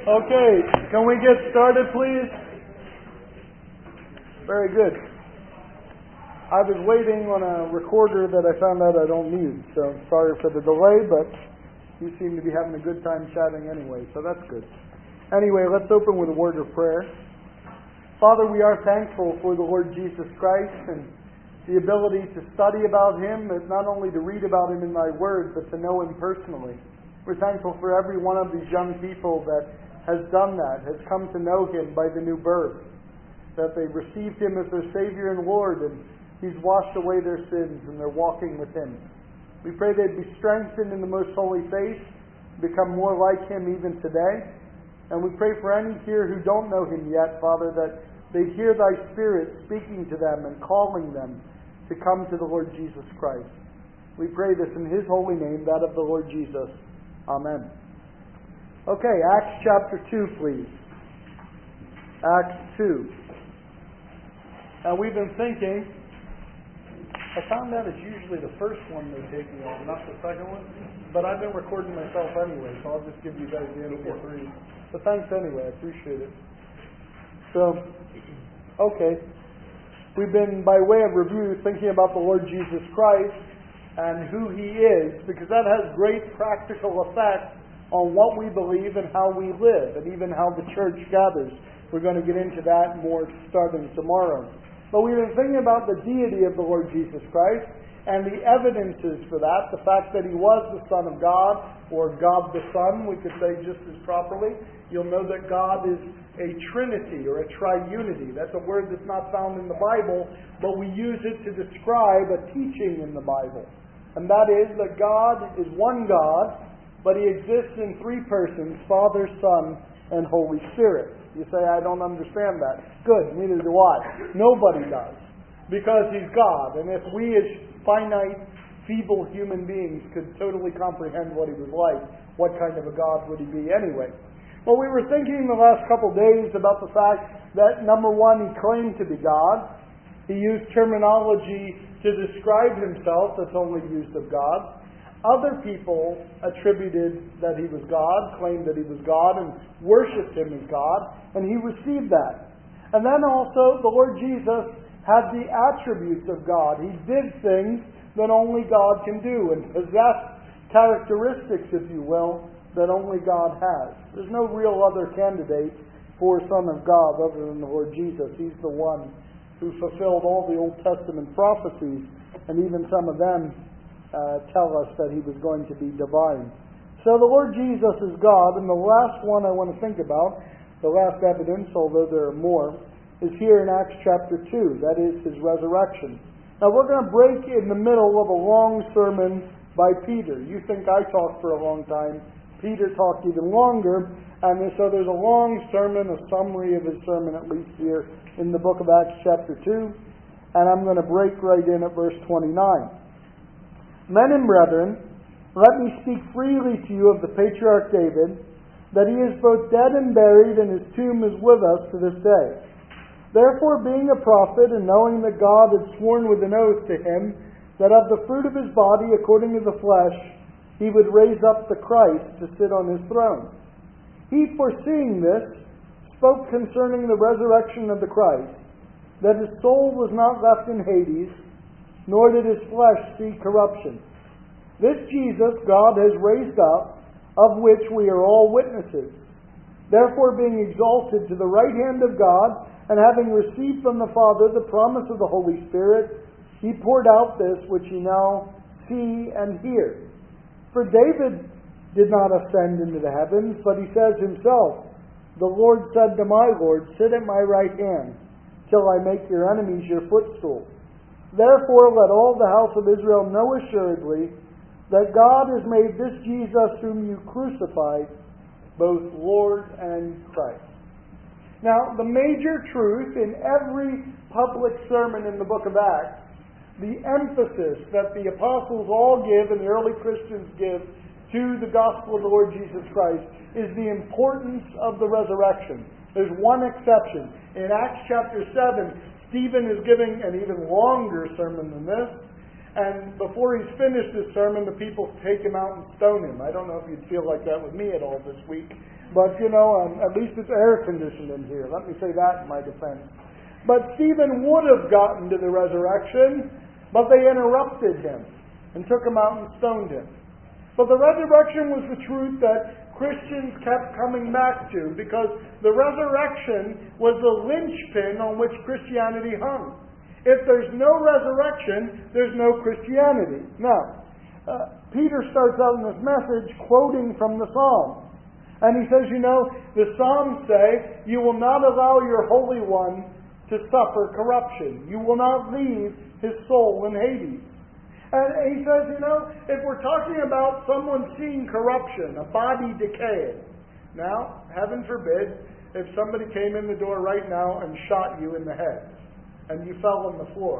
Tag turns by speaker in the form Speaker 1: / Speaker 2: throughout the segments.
Speaker 1: Okay, can we get started, please? Very good. I was waiting on a recorder that I found out I don't need, so sorry for the delay, but you seem to be having a good time chatting anyway, so that's good. Anyway, let's open with a word of prayer. Father, we are thankful for the Lord Jesus Christ and the ability to study about Him, and not only to read about Him in Thy Word, but to know Him personally. We're thankful for every one of these young people that has done that, has come to know Him by the new birth, that they've received Him as their Savior and Lord, and He's washed away their sins, and they're walking with Him. We pray they'd be strengthened in the most holy faith, become more like Him even today. And we pray for any here who don't know Him yet, Father, that they'd hear Thy Spirit speaking to them and calling them to come to the Lord Jesus Christ. We pray this in His holy name, that of the Lord Jesus. Amen. Okay, Acts chapter 2, please. Acts 2. Now we've been thinking, I found out it's usually the first one they take me on, not the second one. But I've been recording myself anyway, so I'll just give you guys the info three. But thanks anyway, I appreciate it. So, okay. We've been, by way of review, thinking about the Lord Jesus Christ and who He is, because that has great practical effect on what we believe and how we live, and even how the church gathers. We're going to get into that more starting tomorrow. But we've been thinking about the deity of the Lord Jesus Christ and the evidences for that, the fact that He was the Son of God, or God the Son, we could say just as properly. You'll know that God is a Trinity or a triunity. That's a word that's not found in the Bible, but we use it to describe a teaching in the Bible. And that is that God is one God, but He exists in three persons, Father, Son, and Holy Spirit. You say, I don't understand that. Good, neither do I. Nobody does. Because He's God. And if we as finite, feeble human beings could totally comprehend what He was like, what kind of a God would He be anyway? Well, we were thinking the last couple of days about the fact that, number one, He claimed to be God. He used terminology to describe Himself that's only used of God. Other people attributed that He was God, claimed that He was God, and worshipped Him as God, and He received that. And then also, the Lord Jesus had the attributes of God. He did things that only God can do, and possessed characteristics, if you will, that only God has. There's no real other candidate for Son of God other than the Lord Jesus. He's the one who fulfilled all the Old Testament prophecies, and even some of them tell us that He was going to be divine. So the Lord Jesus is God, and the last one I want to think about, the last evidence, although there are more, is here in Acts chapter 2. That is His resurrection. Now we're going to break in the middle of a long sermon by Peter. You think I talked for a long time. Peter talked even longer, and so there's a long sermon, a summary of his sermon at least here in the book of Acts chapter 2, and I'm going to break right in at verse 29. Men and brethren, let me speak freely to you of the patriarch David, that he is both dead and buried, and his tomb is with us to this day. Therefore, being a prophet, and knowing that God had sworn with an oath to him, that of the fruit of his body, according to the flesh, he would raise up the Christ to sit on his throne. He, foreseeing this, spoke concerning the resurrection of the Christ, that his soul was not left in Hades, nor did his flesh see corruption. This Jesus God has raised up, of which we are all witnesses. Therefore, being exalted to the right hand of God, and having received from the Father the promise of the Holy Spirit, He poured out this which ye now see and hear. For David did not ascend into the heavens, but he says himself, The Lord said to my Lord, Sit at my right hand, till I make your enemies your footstool. Therefore let all the house of Israel know assuredly that God has made this Jesus whom you crucified both Lord and Christ. Now, the major truth in every public sermon in the book of Acts, the emphasis that the apostles all give and the early Christians give to the gospel of the Lord Jesus Christ is the importance of the resurrection. There's one exception. In Acts chapter 7, Stephen is giving an even longer sermon than this, and before he's finished his sermon, the people take him out and stone him. I don't know if you'd feel like that with me at all this week. But, at least it's air conditioned in here. Let me say that in my defense. But Stephen would have gotten to the resurrection, but they interrupted him and took him out and stoned him. But the resurrection was the truth that Christians kept coming back to, because the resurrection was the linchpin on which Christianity hung. If there's no resurrection, there's no Christianity. Now, Peter starts out in this message quoting from the Psalms. And he says, the Psalms say, you will not allow your Holy One to suffer corruption. You will not leave his soul in Hades. And he says, if we're talking about someone seeing corruption, a body decaying. Now, heaven forbid, if somebody came in the door right now and shot you in the head, and you fell on the floor,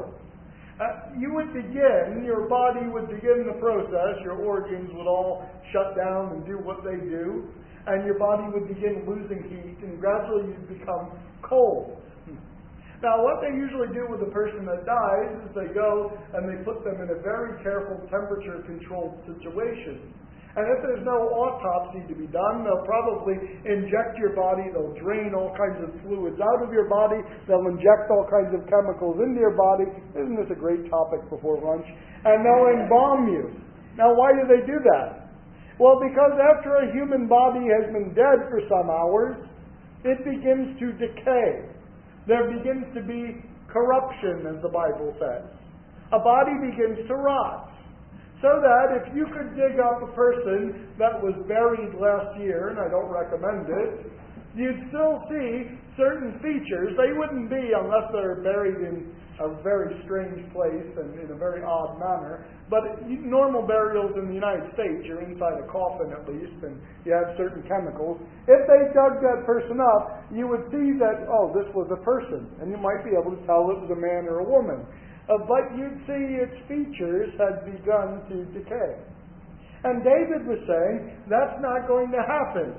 Speaker 1: your body would begin the process, your organs would all shut down and do what they do, and your body would begin losing heat, and gradually you'd become cold. Now, what they usually do with a person that dies is they go and they put them in a very careful temperature-controlled situation. And if there's no autopsy to be done, they'll probably inject your body, they'll drain all kinds of fluids out of your body, they'll inject all kinds of chemicals into your body. Isn't this a great topic before lunch? And they'll embalm you. Now, why do they do that? Well, because after a human body has been dead for some hours, it begins to decay. There begins to be corruption, as the Bible says. A body begins to rot. So that if you could dig up a person that was buried last year, and I don't recommend it, you'd still see certain features. They wouldn't be unless they're buried in a very strange place and in a very odd manner. But normal burials in the United States, you're inside a coffin at least, and you have certain chemicals. If they dug that person up, you would see that, this was a person. And you might be able to tell it was a man or a woman. But you'd see its features had begun to decay. And David was saying, that's not going to happen.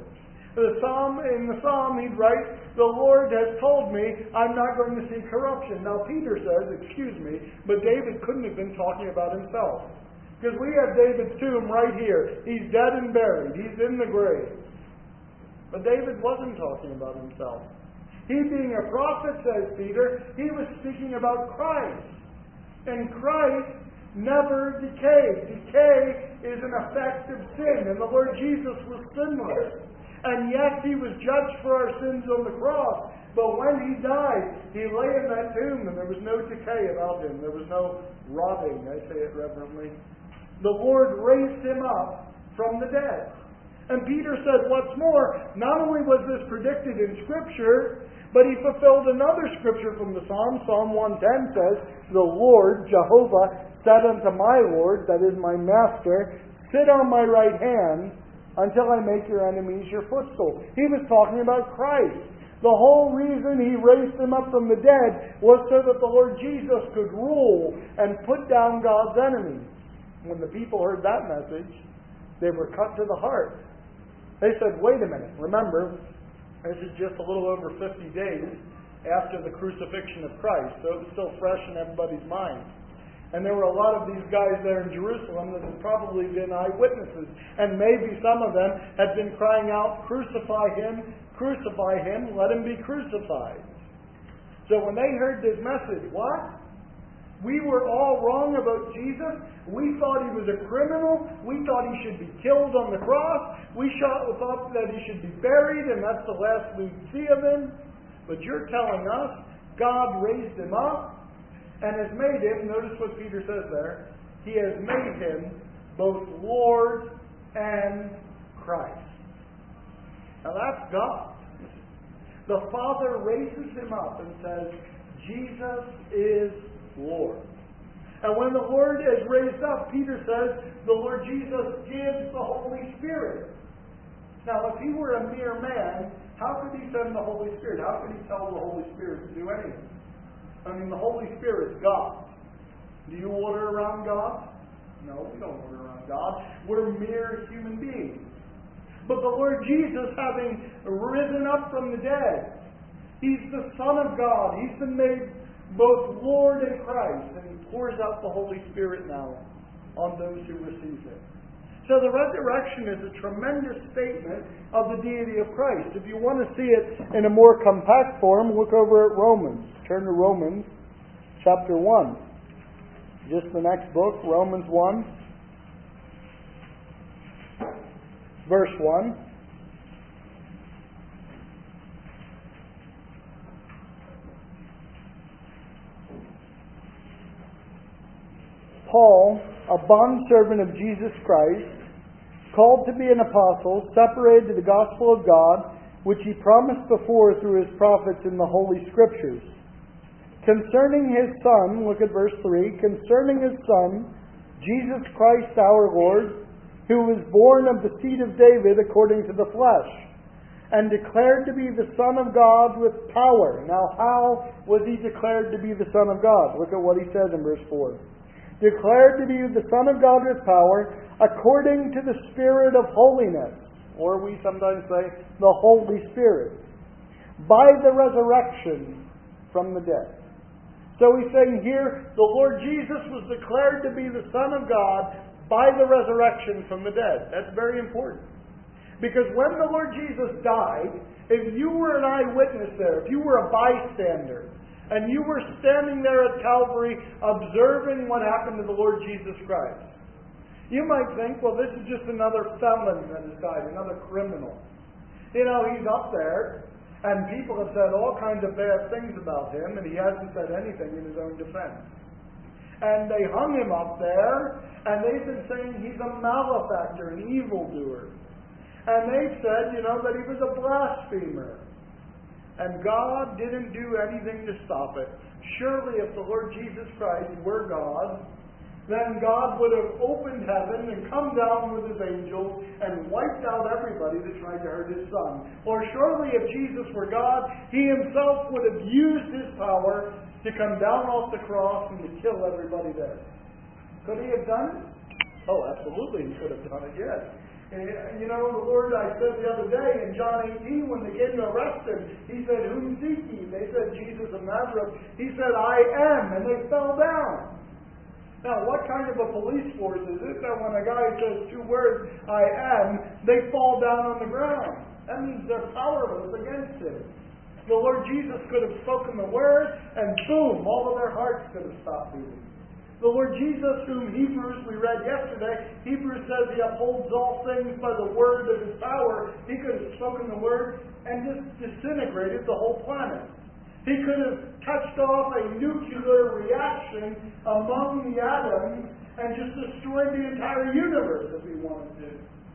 Speaker 1: In the Psalm, he'd write, the Lord has told me I'm not going to see corruption. Now, Peter says, excuse me, but David couldn't have been talking about himself. Because we have David's tomb right here. He's dead and buried. He's in the grave. But David wasn't talking about himself. He, being a prophet, says Peter, he was speaking about Christ. And Christ never decayed. Decay is an effect of sin. And the Lord Jesus was sinless. And yes, he was judged for our sins on the cross. But when he died, he lay in that tomb and there was no decay about him. There was no rotting, I say it reverently. The Lord raised him up from the dead. And Peter said, what's more, not only was this predicted in Scripture, but he fulfilled another Scripture from the Psalm. Psalm 110 says, the Lord, Jehovah, said unto my Lord, that is my Master, sit on my right hand until I make your enemies your footstool. He was talking about Christ. The whole reason he raised him up from the dead was so that the Lord Jesus could rule and put down God's enemies. When the people heard that message, they were cut to the heart. They said, wait a minute, remember, this is just a little over 50 days after the crucifixion of Christ, so it was still fresh in everybody's mind. And there were a lot of these guys there in Jerusalem that had probably been eyewitnesses. And maybe some of them had been crying out, crucify him, let him be crucified. So when they heard this message, what? We were all wrong about Jesus. We thought he was a criminal. We thought he should be killed on the cross. We thought that he should be buried, and that's the last we'd see of him. But you're telling us God raised him up and has made him, notice what Peter says there, he has made him both Lord and Christ. Now that's God. The Father raises him up and says, Jesus is Lord. And when the Lord is raised up, Peter says, the Lord Jesus gives the Holy Spirit. Now, if he were a mere man, how could he send the Holy Spirit? How could he tell the Holy Spirit to do anything? I mean, the Holy Spirit's God. Do you order around God? No, we don't order around God. We're mere human beings. But the Lord Jesus, having risen up from the dead, he's the Son of God. He's been made both Lord and Christ, and he pours out the Holy Spirit now on those who receive him. So the resurrection is a tremendous statement of the deity of Christ. If you want to see it in a more compact form, look over at Romans. Turn to Romans chapter 1. Just the next book, Romans 1, verse 1. Paul, a bondservant of Jesus Christ, called to be an apostle, separated to the gospel of God, which he promised before through his prophets in the Holy Scriptures. Concerning his Son, look at verse 3, concerning his Son, Jesus Christ our Lord, who was born of the seed of David according to the flesh, and declared to be the Son of God with power. Now, how was he declared to be the Son of God? Look at what he says in verse 4. Declared to be the Son of God with power, according to the Spirit of holiness, or we sometimes say, the Holy Spirit, by the resurrection from the dead. So he's saying here, the Lord Jesus was declared to be the Son of God by the resurrection from the dead. That's very important. Because when the Lord Jesus died, if you were an eyewitness there, if you were a bystander, and you were standing there at Calvary observing what happened to the Lord Jesus Christ, you might think, well, this is just another felon that has died, another criminal. You know, he's up there, and people have said all kinds of bad things about him, and he hasn't said anything in his own defense. And they hung him up there, and they've been saying he's a malefactor, an evildoer. And they've said, that he was a blasphemer. And God didn't do anything to stop it. Surely if the Lord Jesus Christ were God, then God would have opened heaven and come down with his angels and wiped out everybody that tried to hurt his Son. Or surely if Jesus were God, he himself would have used his power to come down off the cross and to kill everybody there. Could he have done it? Oh, absolutely he could have done it, yes. The Lord, I said the other day in John 18, when they came to arrest him, he said, "Whom seek ye?" They said, "Jesus of Nazareth." He said, "I am," and they fell down. Now, what kind of a police force is it that when a guy says two words, "I am," they fall down on the ground? That means they're powerless against him. The Lord Jesus could have spoken the word, and boom, all of their hearts could have stopped beating. The Lord Jesus, whom Hebrews, we read yesterday, Hebrews says he upholds all things by the word of his power. He could have spoken the word and just disintegrated the whole planet. He could have touched off a nuclear reaction among the atoms and just destroyed the entire universe if he wanted to.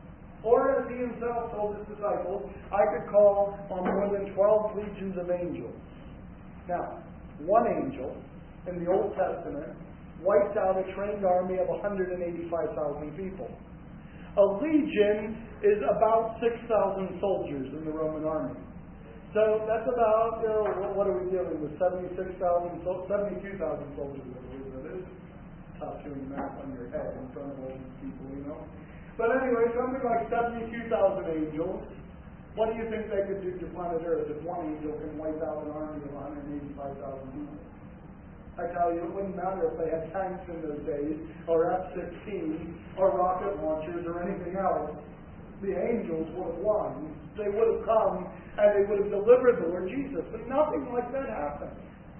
Speaker 1: Or as he himself told his disciples, I could call on more than 12 legions of angels. Now, one angel in the Old Testament wiped out a trained army of 185,000 people. A legion is about 6,000 soldiers in the Roman army. So that's about, what are we dealing with, 72,000 soldiers, I believe that is. Tough doing math on your head in front of all these people, But anyway, something like 72,000 angels. What do you think they could do to planet Earth if one angel can wipe out an army of 185,000 people? I tell you, it wouldn't matter if they had tanks in those days, or F-16, or rocket launchers, or anything else. The angels would have won. They would have come, and they would have delivered the Lord Jesus. But nothing like that happened.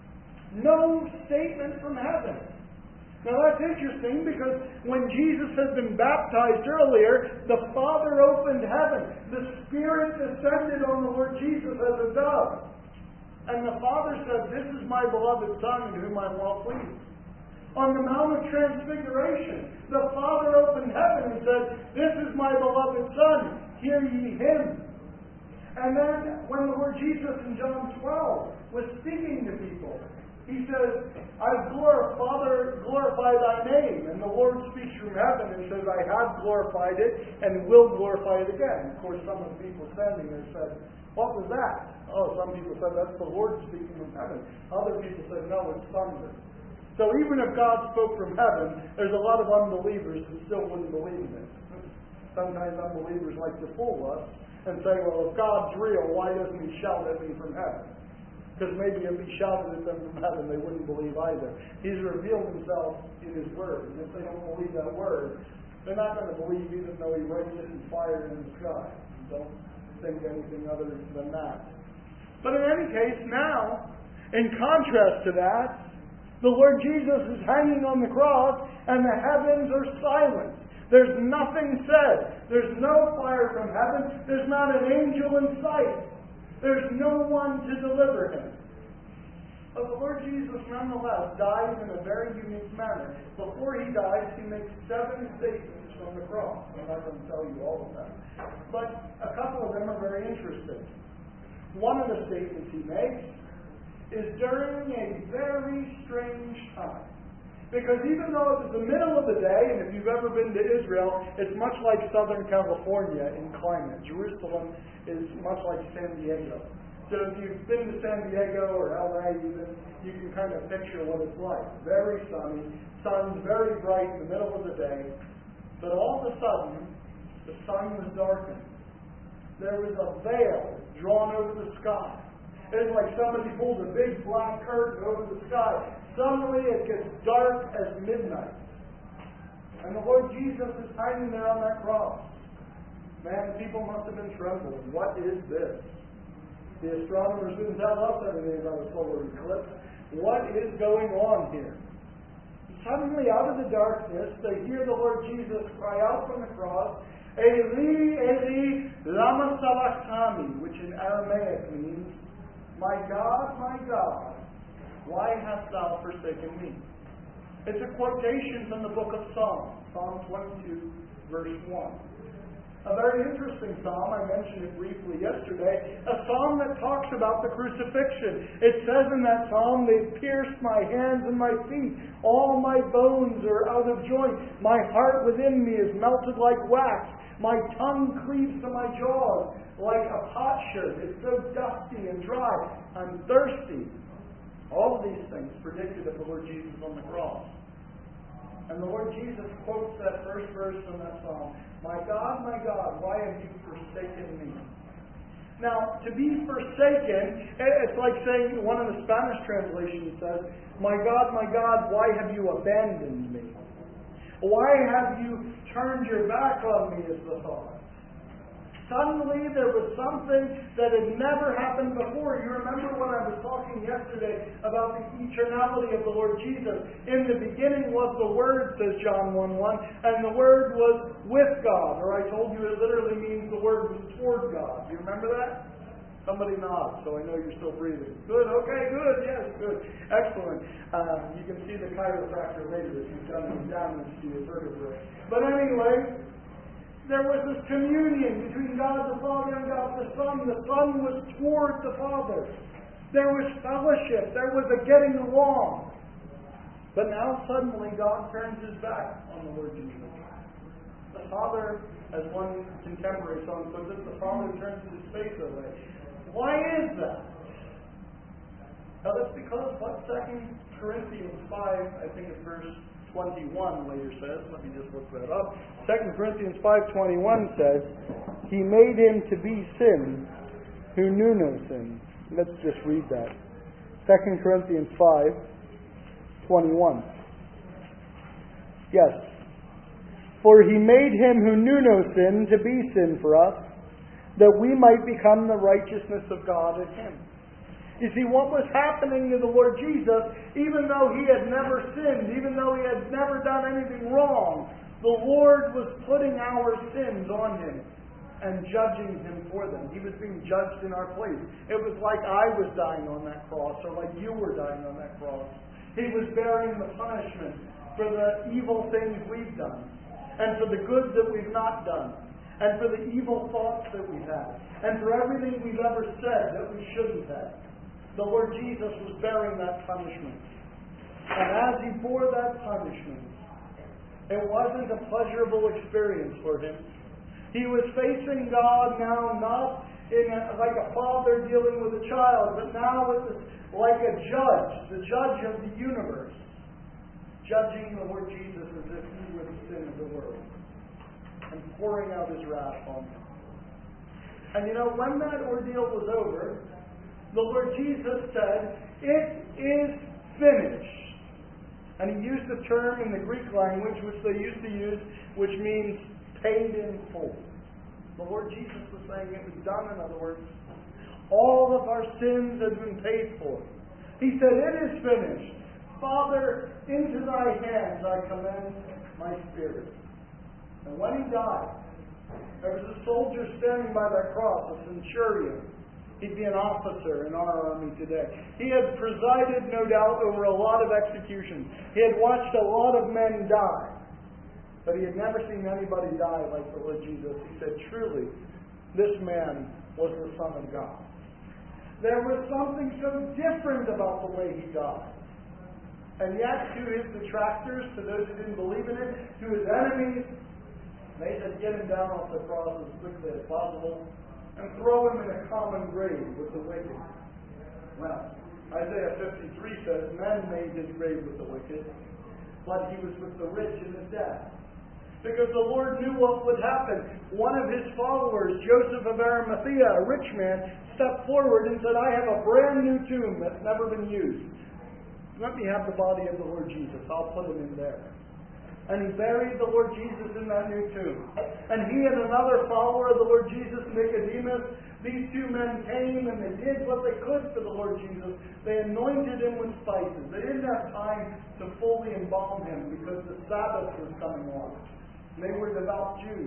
Speaker 1: No statement from heaven. Now that's interesting, because when Jesus had been baptized earlier, the Father opened heaven. The Spirit descended on the Lord Jesus as a dove. And the Father said, "This is my beloved Son in whom I am well pleased." On the Mount of Transfiguration, the Father opened heaven and said, "This is my beloved Son, hear ye him." And then when the Lord Jesus in John 12 was speaking to people, he says, Father, glorify thy name. And the Lord speaks from heaven and says, I have glorified it and will glorify it again. Of course, some of the people standing there said, what was that? Oh, some people said, that's the Lord speaking from heaven. Other people said, no, it's thunder. So even if God spoke from heaven, there's a lot of unbelievers who still wouldn't believe in it. Sometimes unbelievers like to fool us and say, well, if God's real, why doesn't he shout at me from heaven? Because maybe if he shouted at them from heaven, they wouldn't believe either. He's revealed himself in his word. And if they don't believe that word, They're not going to believe even though he writes it in fire in the sky. Don't think anything other than that. But in any case, now, in contrast to that, the Lord Jesus is hanging on the cross and the heavens are silent. There's nothing said. There's no fire from heaven. There's not an angel in sight. There's no one to deliver him. But the Lord Jesus nonetheless dies in a very unique manner. Before he dies, he makes 7 statements from the cross. I'm not going to tell you all of them. But a couple of them are very interesting. One of the statements he makes is during a very strange time. Because even though it was the middle of the day, and if you've ever been to Israel, it's much like Southern California in climate. Jerusalem is much like San Diego. So if you've been to San Diego or LA even, you can kind of picture what it's like. Very sunny, sun's very bright in the middle of the day, but all of a sudden, the sun was darkened. There was a veil drawn over the sky. It's like somebody pulled a big black curtain over the sky. Suddenly it gets dark as midnight. And the Lord Jesus is hanging there on that cross. Man, people must have been trembling. What is this? The astronomers didn't tell us anything about a solar eclipse. What is going on here? Suddenly, out of the darkness, they hear the Lord Jesus cry out from the cross, Eli, Eli, lama sabachthani, which in Aramaic means, my God, why hast thou forsaken me? It's a quotation from the book of Psalms, Psalm 22, verse 1. A very interesting psalm, I mentioned it briefly yesterday, a psalm that talks about the crucifixion. It says in that psalm, they've pierced my hands and my feet. All my bones are out of joint. My heart within me is melted like wax. My tongue cleaves to my jaws like a potsherd. It's so dusty and dry. I'm thirsty. All of these things predicted of the Lord Jesus on the cross. And the Lord Jesus quotes that first verse from that psalm. My God, why have you forsaken me? Now, to be forsaken, it's like saying, one of the Spanish translations says, my God, why have you abandoned me? Why have you turned your back on me, is the thought. Suddenly there was something that had never happened before. You remember when I was talking yesterday about the eternality of the Lord Jesus. In the beginning was the Word, says John 1:1, and the Word was with God. Or I told you it literally means the Word was toward God. Do you remember that? Somebody nods, so I know you're still breathing. Good, okay, good, yes, good. Excellent. You can see the chiropractor later if you've done any damage to your vertebrae. But anyway, there was this communion between God the Father and God the Son. The Son was toward the Father. There was fellowship. There was a getting along. But now suddenly God turns his back on the Lord Jesus. The Father, as one contemporary song puts it, the Father turns his face away. Why is that? Now that's because what 2 Corinthians 5, I think it's verse 21 later says, let me just look that up. 2 Corinthians 5:21 says, He made him to be sin who knew no sin. Let's just read that. 2 Corinthians 5:21. Yes. For he made him who knew no sin to be sin for us, that we might become the righteousness of God in him. You see, what was happening to the Lord Jesus, even though he had never sinned, even though he had never done anything wrong, the Lord was putting our sins on him and judging him for them. He was being judged in our place. It was like I was dying on that cross, or like you were dying on that cross. He was bearing the punishment for the evil things we've done, and for the good that we've not done, and for the evil thoughts that we had, and for everything we've ever said that we shouldn't have. The Lord Jesus was bearing that punishment. And as he bore that punishment, it wasn't a pleasurable experience for him. He was facing God now not like a father dealing with a child, but now like a judge, the judge of the universe, judging the Lord Jesus as if he were the sin of the world, and pouring out his wrath on him. And when that ordeal was over, the Lord Jesus said, it is finished. And he used a term in the Greek language which they used to use, which means paid in full. The Lord Jesus was saying it was done, in other words. All of our sins have been paid for. He said, it is finished. Father, into thy hands I commend my spirit. And when he died, there was a soldier standing by that cross, a centurion. He'd be an officer in our army today. He had presided, no doubt, over a lot of executions. He had watched a lot of men die. But he had never seen anybody die like the Lord Jesus. He said, truly, this man was the Son of God. There was something so different about the way he died. And yet, to his detractors, to those who didn't believe in it, to his enemies, they said, get him down off the cross as quickly as possible and throw him in a common grave with the wicked. Well, Isaiah 53 says, men made his grave with the wicked, but he was with the rich in his death. Because the Lord knew what would happen. One of his followers, Joseph of Arimathea, a rich man, stepped forward and said, I have a brand new tomb that's never been used. Let me have the body of the Lord Jesus. I'll put him in there. And he buried the Lord Jesus in that new tomb. And he and another follower of the Lord Jesus, Nicodemus, these two men came and they did what they could for the Lord Jesus. They anointed him with spices. They didn't have time to fully embalm him because the Sabbath was coming on. They were devout Jews.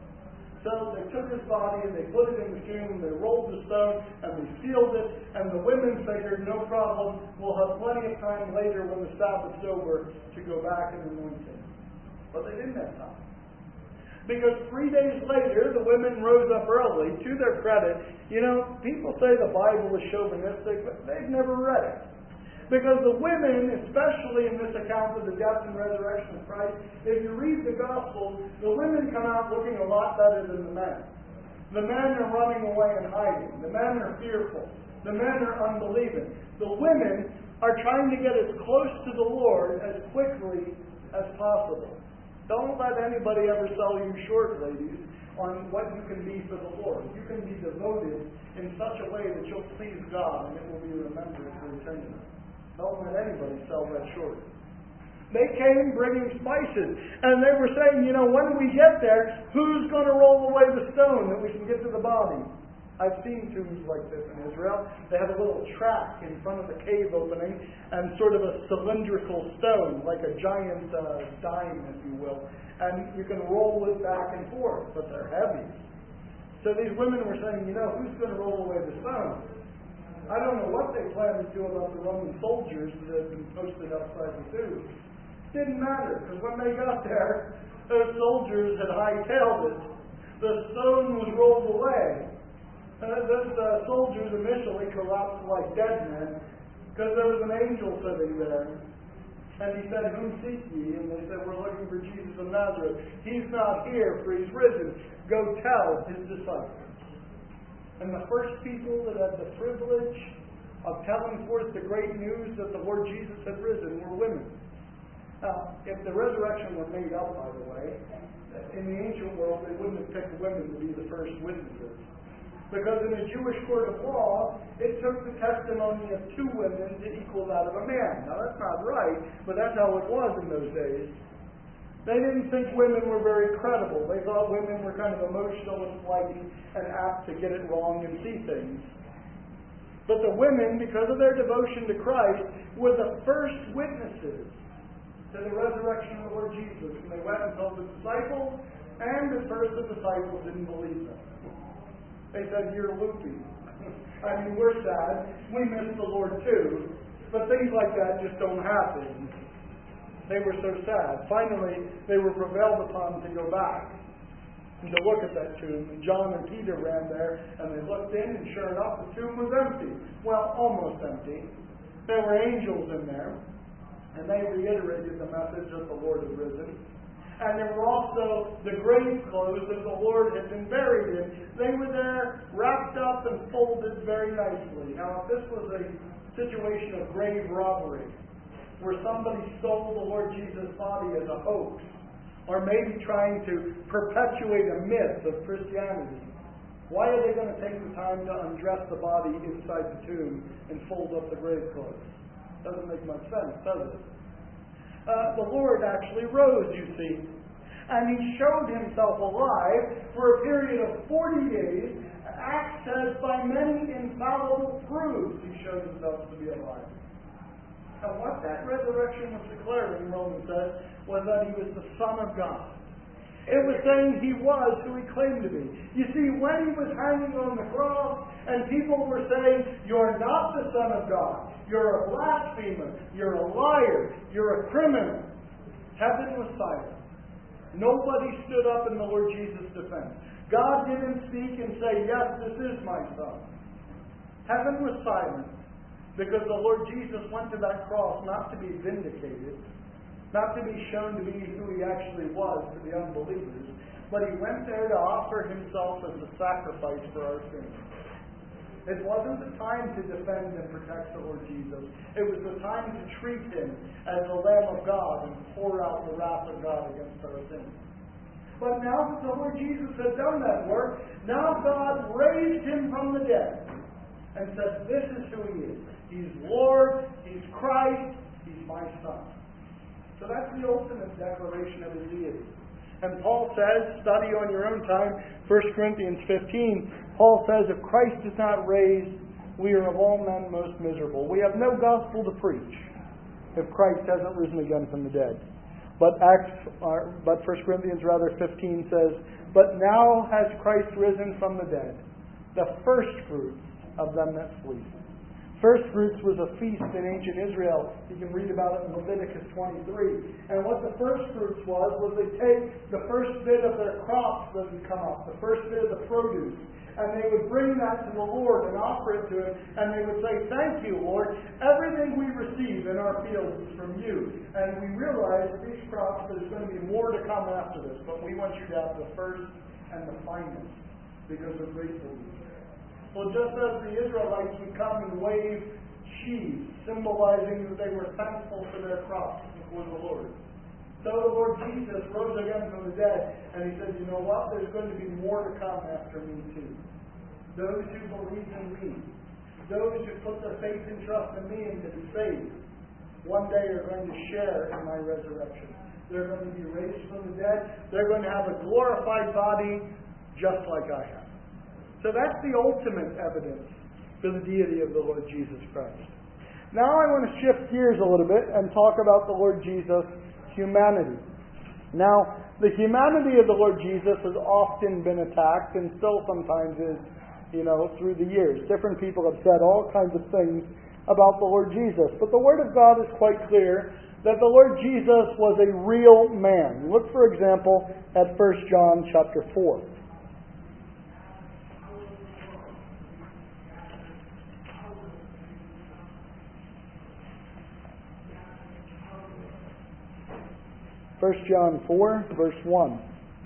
Speaker 1: So they took his body and they put it in the tomb, they rolled the stone, and they sealed it, and the women figured, no problem, we'll have plenty of time later when the Sabbath's over to go back and anoint him. But they didn't have time. Because 3 days later, the women rose up early. To their credit, people say the Bible is chauvinistic, but they've never read it. Because the women, especially in this account of the death and resurrection of Christ, if you read the Gospels, the women come out looking a lot better than the men. The men are running away and hiding. The men are fearful. The men are unbelieving. The women are trying to get as close to the Lord as quickly as possible. Don't let anybody ever sell you short, ladies, on what you can be for the Lord. You can be devoted in such a way that you'll please God and it will be remembered for eternity. Don't let anybody sell that short. They came bringing spices, and they were saying, when we get there, who's going to roll away the stone that we can get to the body? I've seen tombs like this in Israel. They have a little track in front of the cave opening and sort of a cylindrical stone, like a giant dime, if you will. And you can roll it back and forth, but they're heavy. So these women were saying, who's going to roll away the stone? I don't know what they planned to do about the Roman soldiers that had been posted outside the tomb. Didn't matter, because when they got there, those soldiers had hightailed it. The stone was rolled away. Those soldiers initially collapsed like dead men because there was an angel sitting there. And he said, whom seek ye? And they said, we're looking for Jesus of Nazareth. He's not here, for he's risen. Go tell his disciples. And the first people that had the privilege of telling forth the great news that the Lord Jesus had risen were women. Now, if the resurrection were made up, by the way, in the ancient world, they wouldn't have picked women to be the first witnesses. Because in a Jewish court of law, it took the testimony of two women to equal that of a man. Now, that's not right, but that's how it was in those days. They didn't think women were very credible. They thought women were kind of emotional and flighty and apt to get it wrong and see things. But the women, because of their devotion to Christ, were the first witnesses to the resurrection of the Lord Jesus. And they went and told the disciples, and at first the disciples didn't believe them. They said, you're loopy. We're sad. We miss the Lord too. But things like that just don't happen. They were so sad. Finally, they were prevailed upon to go back and to look at that tomb. And John and Peter ran there, and they looked in, and sure enough, the tomb was empty. Well, almost empty. There were angels in there, and they reiterated the message that the Lord had risen. And there were also the grave clothes that the Lord had been buried in. They were there, wrapped up and folded very nicely. Now, if this was a situation of grave robbery, where somebody stole the Lord Jesus' body as a hoax, or maybe trying to perpetuate a myth of Christianity, why are they going to take the time to undress the body inside the tomb and fold up the grave clothes? Doesn't make much sense, does it? The Lord actually rose, you see. And He showed Himself alive for a period of 40 days. Acts says, by many infallible proofs He showed Himself to be alive. And what that resurrection was declaring, Romans says, was that He was the Son of God. It was saying He was who He claimed to be. You see, when He was hanging on the cross and people were saying, you're not the Son of God, you're a blasphemer, you're a liar, you're a criminal, heaven was silent. Nobody stood up in the Lord Jesus' defense. God didn't speak and say, yes, this is my Son. Heaven was silent because the Lord Jesus went to that cross not to be vindicated, not to be shown to be who He actually was to the unbelievers, but He went there to offer Himself as a sacrifice for our sins. It wasn't the time to defend and protect the Lord Jesus. It was the time to treat Him as the Lamb of God and pour out the wrath of God against our sins. But now that the Lord Jesus had done that work, now God raised Him from the dead and said, this is who He is. He's Lord, He's Christ, He's my Son. So that's the ultimate declaration of His deity. And Paul says, study on your own time, 1 Corinthians 15, Paul says, if Christ is not raised, we are of all men most miserable. We have no gospel to preach if Christ hasn't risen again from the dead. But 1 Corinthians 15 says, but now has Christ risen from the dead, the first fruits of them that sleep. First fruits was a feast in ancient Israel. You can read about it in Leviticus 23. And what the first fruits was they take the first bit of their crops that would come up, the first bit of the produce, and they would bring that to the Lord and offer it to Him, and they would say, thank you, Lord. Everything we receive in our fields is from you. And we realize that these crops, there's going to be more to come after this, but we want you to have the first and the finest because we're grateful to you. Well, just as the Israelites would come and wave sheaves, symbolizing that they were thankful for their crops before the Lord. So the Lord Jesus rose again from the dead, and He said, you know what? There's going to be more to come after me too. Those who believe in me, those who put their faith and trust in me and to be saved, one day are going to share in my resurrection. They're going to be raised from the dead. They're going to have a glorified body just like I have. So that's the ultimate evidence for the deity of the Lord Jesus Christ. Now I want to shift gears a little bit and talk about the Lord Jesus' humanity. Now, the humanity of the Lord Jesus has often been attacked and still sometimes is, through the years. Different people have said all kinds of things about the Lord Jesus. But the Word of God is quite clear that the Lord Jesus was a real man. Look, for example, at 1 John chapter 4. 1 John 4, verse 1.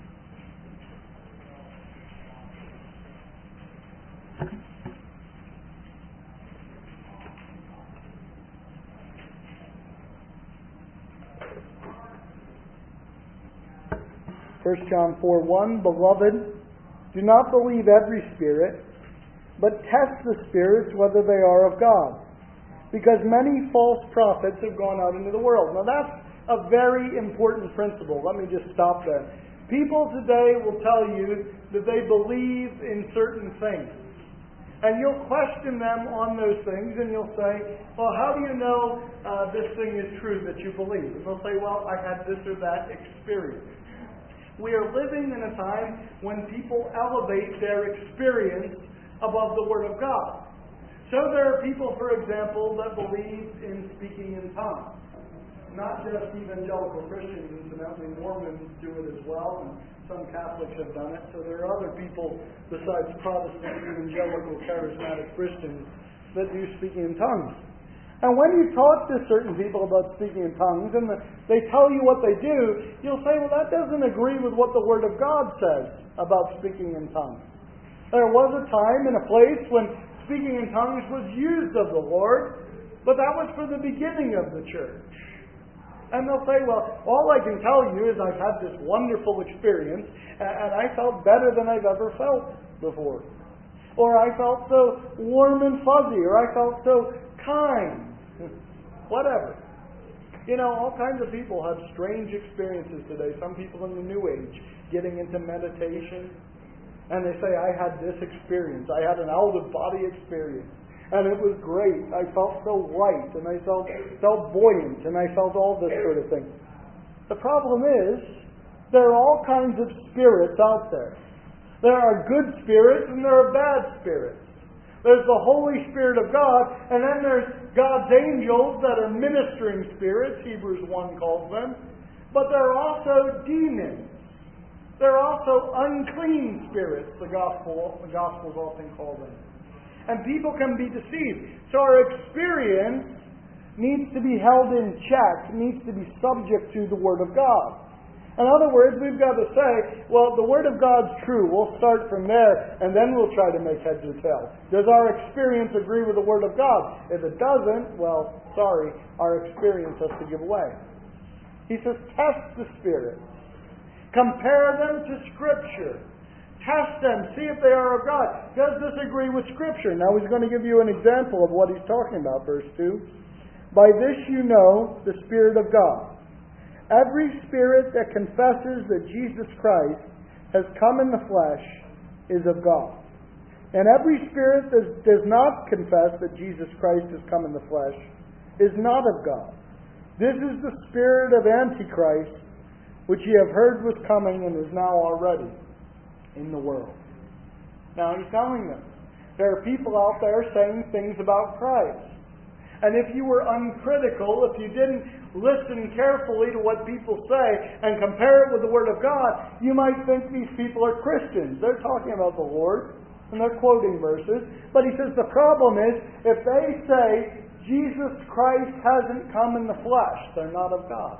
Speaker 1: First John 4:1, Beloved, do not believe every spirit, but test the spirits whether they are of God, because many false prophets have gone out into the world. Now that's a very important principle. Let me just stop there. People today will tell you that they believe in certain things. And you'll question them on those things and you'll say, well, how do you know this thing is true that you believe? And they'll say, well, I had this or that experience. We are living in a time when people elevate their experience above the Word of God. So there are people, for example, that believe in speaking in tongues. Not just evangelical Christians, incidentally, Mormons do it as well, and some Catholics have done it. So there are other people besides Protestant, evangelical, charismatic Christians that do speaking in tongues. And when you talk to certain people about speaking in tongues, and they tell you what they do, you'll say, well, that doesn't agree with what the Word of God says about speaking in tongues. There was a time and a place when speaking in tongues was used of the Lord, but that was for the beginning of the church. And they'll say, well, all I can tell you is I've had this wonderful experience, and I felt better than I've ever felt before. Or I felt so warm and fuzzy, or I felt so kind. Whatever. All kinds of people have strange experiences today. Some people in the New Age getting into meditation, and they say, I had this experience. I had an out-of-body experience, and it was great. I felt so light, and I felt buoyant, and I felt all this sort of thing. The problem is, there are all kinds of spirits out there. There are good spirits, and there are bad spirits. There's the Holy Spirit of God, and then there's God's angels that are ministering spirits, Hebrews 1 calls them. But there are also demons. There are also unclean spirits, the Gospels often call them. And people can be deceived. So our experience needs to be held in check, needs to be subject to the Word of God. In other words, we've got to say, well, the Word of God's true. We'll start from there, and then we'll try to make heads or tails. Does our experience agree with the Word of God? If it doesn't, well, sorry, our experience has to give way. He says, test the spirits. Compare them to Scripture. Test them. See if they are of God. Does this agree with Scripture? Now he's going to give you an example of what he's talking about, verse 2. By this you know the Spirit of God. Every spirit that confesses that Jesus Christ has come in the flesh is of God. And every spirit that does not confess that Jesus Christ has come in the flesh is not of God. This is the spirit of Antichrist, which ye have heard was coming and is now already in the world. Now he's telling them, there are people out there saying things about Christ. And if you were uncritical, if you didn't listen carefully to what people say and compare it with the Word of God, you might think these people are Christians. They're talking about the Lord, and they're quoting verses. But he says the problem is, if they say Jesus Christ hasn't come in the flesh, they're not of God.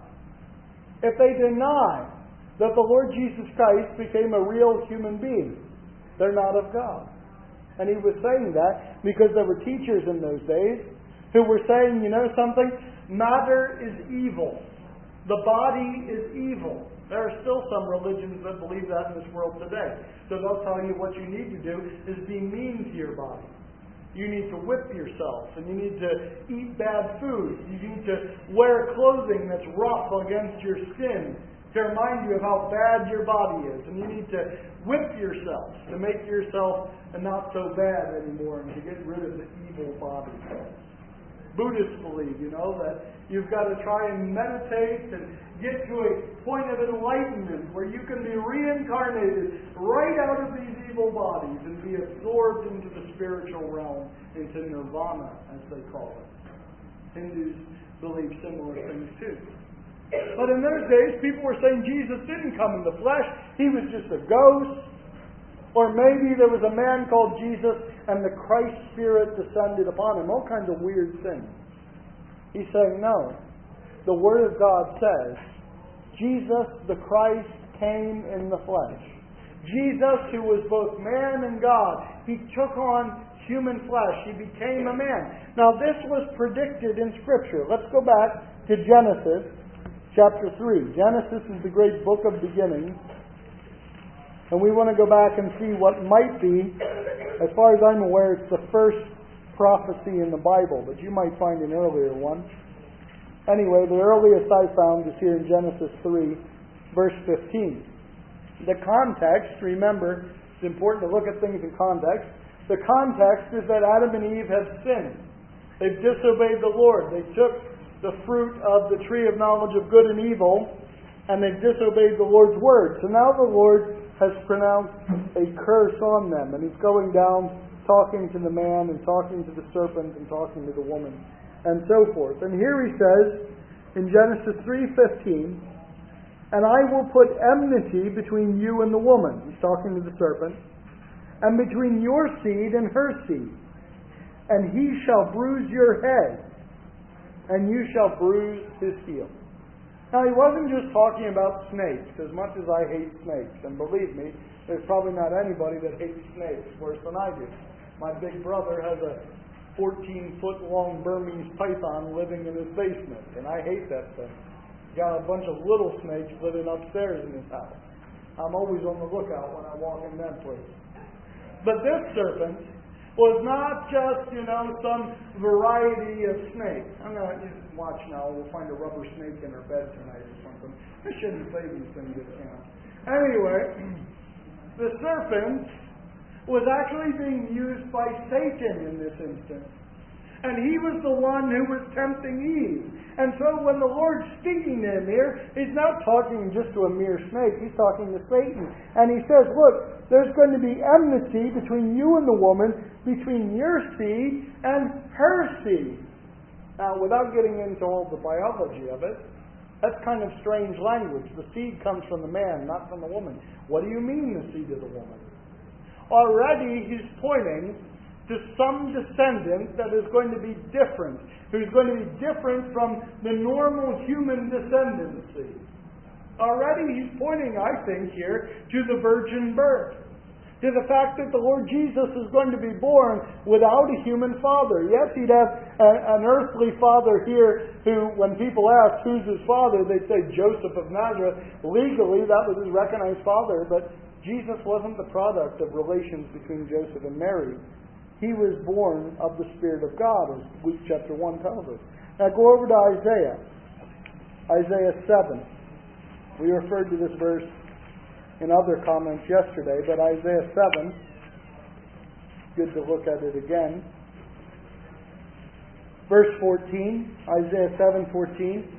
Speaker 1: If they deny that the Lord Jesus Christ became a real human being, they're not of God. And he was saying that because there were teachers in those days who were saying, you know something? Matter is evil. The body is evil. There are still some religions that believe that in this world today. So they'll tell you what you need to do is be mean to your body. You need to whip yourself, and you need to eat bad food. You need to wear clothing that's rough against your skin to remind you of how bad your body is. And you need to whip yourself to make yourself not so bad anymore and to get rid of the evil body. Buddhists believe, that you've got to try and meditate and get to a point of enlightenment where you can be reincarnated right out of these evil bodies and be absorbed into the spiritual realm, into nirvana, as they call it. Hindus believe similar things too. But in those days, people were saying Jesus didn't come in the flesh. He was just a ghost. Or maybe there was a man called Jesus and the Christ Spirit descended upon him. All kinds of weird things. He's saying, no. The Word of God says, Jesus the Christ came in the flesh. Jesus, who was both man and God, He took on human flesh. He became a man. Now this was predicted in Scripture. Let's go back to Genesis chapter 3. Genesis is the great book of beginnings. And we want to go back and see what might be, as far as I'm aware, it's the first prophecy in the Bible, but you might find an earlier one. Anyway, the earliest I found is here in Genesis 3, verse 15. The context, remember, it's important to look at things in context. The context is that Adam and Eve have sinned. They've disobeyed the Lord. They took the fruit of the tree of knowledge of good and evil, and they've disobeyed the Lord's word. So now the Lord has pronounced a curse on them. And He's going down, talking to the man, and talking to the serpent, and talking to the woman, and so forth. And here He says, in Genesis 3:15, and I will put enmity between you and the woman. He's talking to the serpent. And between your seed and her seed. And he shall bruise your head, and you shall bruise his heel. Now, He wasn't just talking about snakes, as much as I hate snakes. And believe me, there's probably not anybody that hates snakes worse than I do. My big brother has a 14-foot-long Burmese python living in his basement, and I hate that thing. Got a bunch of little snakes living upstairs in his house. I'm always on the lookout when I walk in that place. But this serpent was not just, some variety of snake. I'm going to watch now. We'll find a rubber snake in our bed tonight or something. I shouldn't say these things at camp. Anyway, the serpent was actually being used by Satan in this instance. And he was the one who was tempting Eve. And so when the Lord's speaking to him here, He's not talking just to a mere snake. He's talking to Satan. And He says, look, there's going to be enmity between you and the woman, between your seed and her seed. Now, without getting into all the biology of it, that's kind of strange language. The seed comes from the man, not from the woman. What do you mean, the seed of the woman? Already He's pointing to some descendant that is going to be different, who's going to be different from the normal human descendancy. Already He's pointing, I think, here to the virgin birth, to the fact that the Lord Jesus is going to be born without a human father. Yes, He'd have an earthly father here who, when people ask who's his father, they'd say Joseph of Nazareth. Legally, that was his recognized father, but Jesus wasn't the product of relations between Joseph and Mary. He was born of the Spirit of God, as Luke chapter 1 tells us. Now go over to Isaiah. Isaiah 7. We referred to this verse in other comments yesterday, but Isaiah 7, good to look at it again. Verse 14, Isaiah 7:14.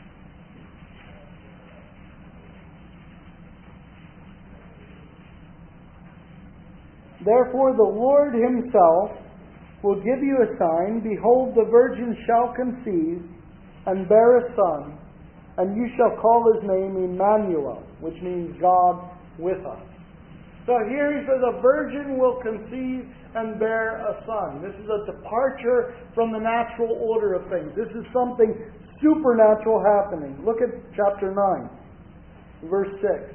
Speaker 1: Therefore the Lord Himself will give you a sign. Behold, the virgin shall conceive and bear a son, and you shall call his name Emmanuel, which means God with us. So here He says a virgin will conceive and bear a son. This is a departure from the natural order of things. This is something supernatural happening. Look at chapter 9, verse 6.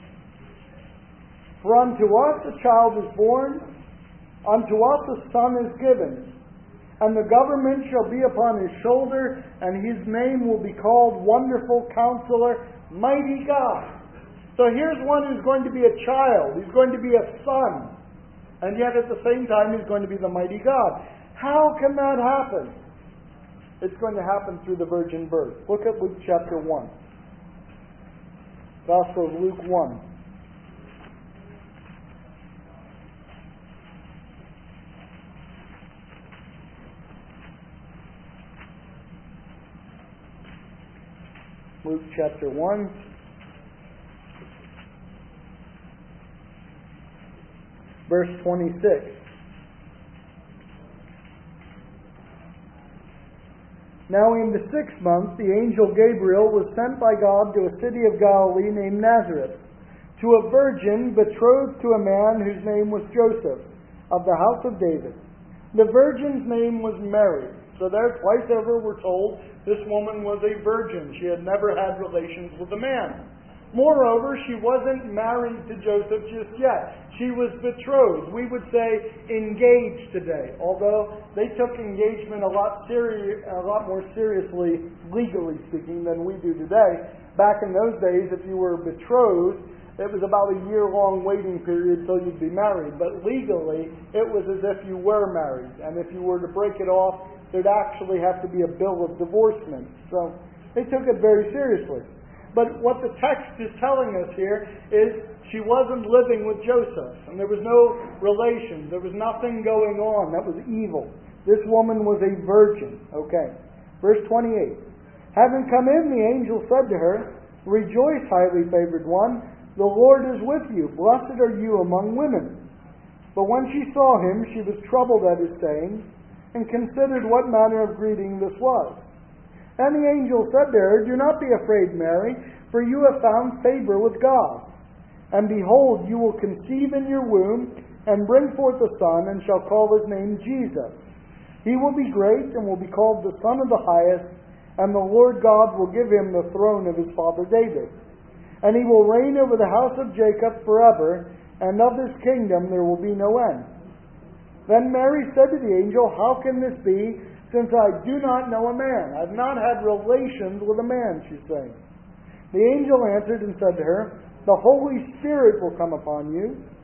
Speaker 1: For unto us a child is born, unto us a son is given, and the government shall be upon His shoulder, and His name will be called Wonderful Counselor, Mighty God. So here's one who's going to be a child. He's going to be a son. And yet at the same time He's going to be the mighty God. How can that happen? It's going to happen through the virgin birth. Look at Luke chapter 1. Gospel of Luke 1. Luke chapter 1. Verse 26. Now in the 6th month, the angel Gabriel was sent by God to a city of Galilee named Nazareth, to a virgin betrothed to a man whose name was Joseph, of the house of David. The virgin's name was Mary. So there, twice over, we're told this woman was a virgin. She had never had relations with a man. Moreover, she wasn't married to Joseph just yet. She was betrothed. We would say engaged today, although they took engagement a lot more seriously, legally speaking, than we do today. Back in those days, if you were betrothed, it was about a year-long waiting period till you'd be married. But legally, it was as if you were married. And if you were to break it off, there'd actually have to be a bill of divorcement. So they took it very seriously. But what the text is telling us here is she wasn't living with Joseph. And there was no relation. There was nothing going on. That was evil. This woman was a virgin. Okay. Verse 28. Having come in, the angel said to her, Rejoice, highly favored one. The Lord is with you. Blessed are you among women. But when she saw him, she was troubled at his saying, and considered what manner of greeting this was. And the angel said to her, Do not be afraid, Mary, for you have found favor with God. And behold, you will conceive in your womb, and bring forth a son, and shall call his name Jesus. He will be great, and will be called the Son of the Highest, and the Lord God will give him the throne of his father David. And he will reign over the house of Jacob forever, and of his kingdom there will be no end. Then Mary said to the angel, How can this be, since I do not know a man? I've not had relations with a man, she's saying. The angel answered and said to her, The Holy Spirit will come upon you,